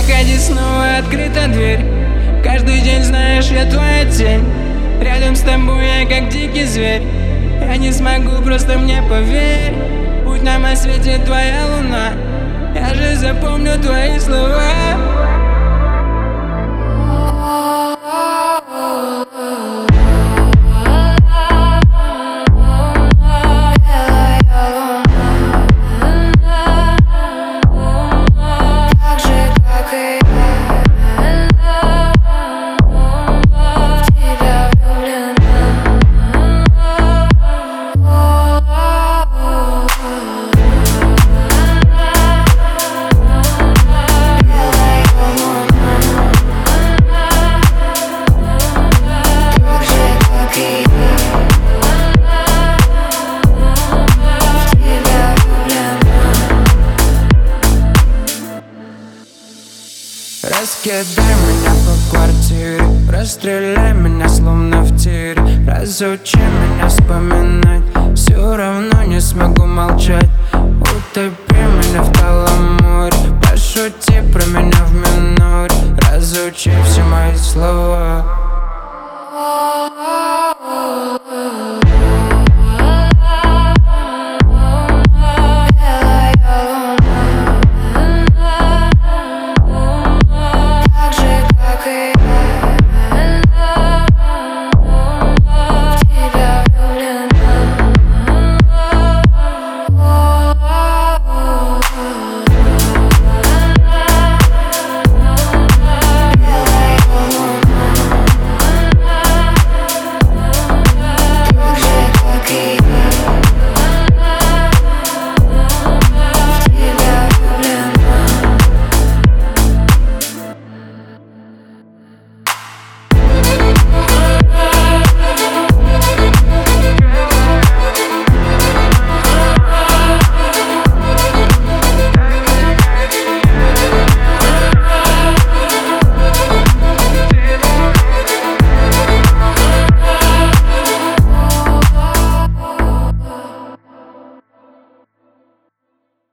Выходи, снова открыта дверь. Каждый день, знаешь, я твоя тень. Рядом с тобой я как дикий зверь. Я не смогу, просто мне поверь. Путь нам осветит твоя луна. Я же запомню твои слова. Раскидай меня по квартире, расстреляй меня словно в тире. Разучи меня вспоминать, все равно не смогу молчать.